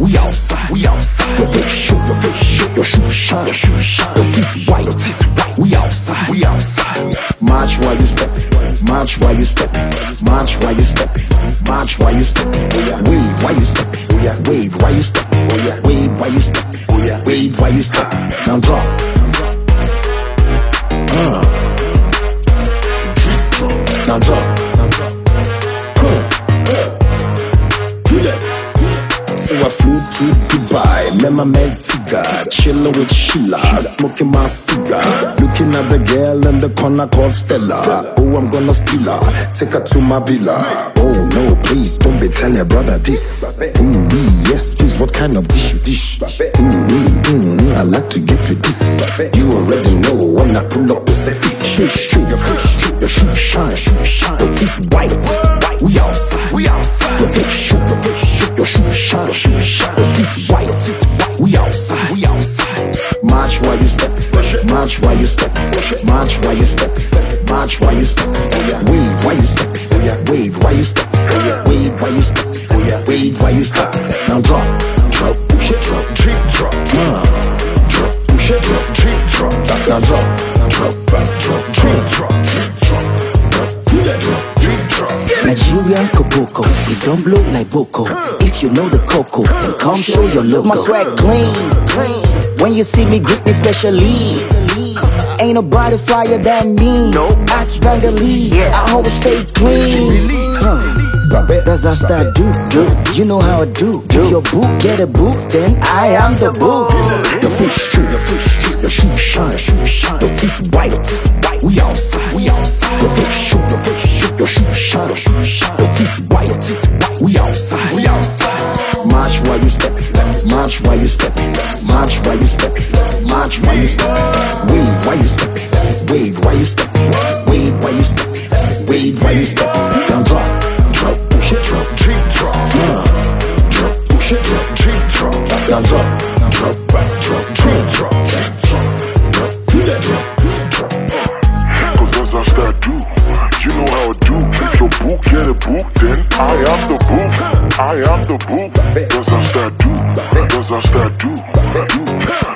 We outside. Your face show, your shoes shine, your teeth white. We outside. March while you step, march while you step, march while you step, march while you step. Wave while you step, wave while you step, wave while you step, wave while you step. Now drop. Now drop. So I flew to Dubai, met my man Tiga, chillin' with Sheila, smoking my cigar, looking at the girl in the corner called Stella. Oh, I'm gonna steal her, take her to my villa. Oh no, please don't be telling your brother this. Yes, please, what kind of dish? I like to get with this. You already know when I pull up, it's a fist. Your shoes shine, your teeth white. We outside. Your face show, your shoes shine, your teeth white. We outside. March while you step, march while you step, march while you step, march while you step. Wave while you step, wave while you step, wave while you step, wave while you step. Now drop, push it, drop, drop, push it, drop. Now drop, drop. Nigerian Koboko, we don't blow like Boko. If you know the cocoa, then come show your logo. My swag clean. When you see me, greet me specially. Ain't nobody flyer than me. Axe Vanderlee, I always stay clean. That's how I do. You know how I do. If your boot get a boot, then I am the boot. Your face show, your shoes shine, your teeth white. We outside. Your face show, your shoes shine, your teeth white. We outside. March while you step, march while you step, march while you step, march while you step. Wave while you step, wave while you step, wave while you step, wave while you step. Now drop, push it, drop, push it, drop. Now drop, Cause that's how I do. You know how I do. If your book get a book, then I am the book. I am the book. That's how I do.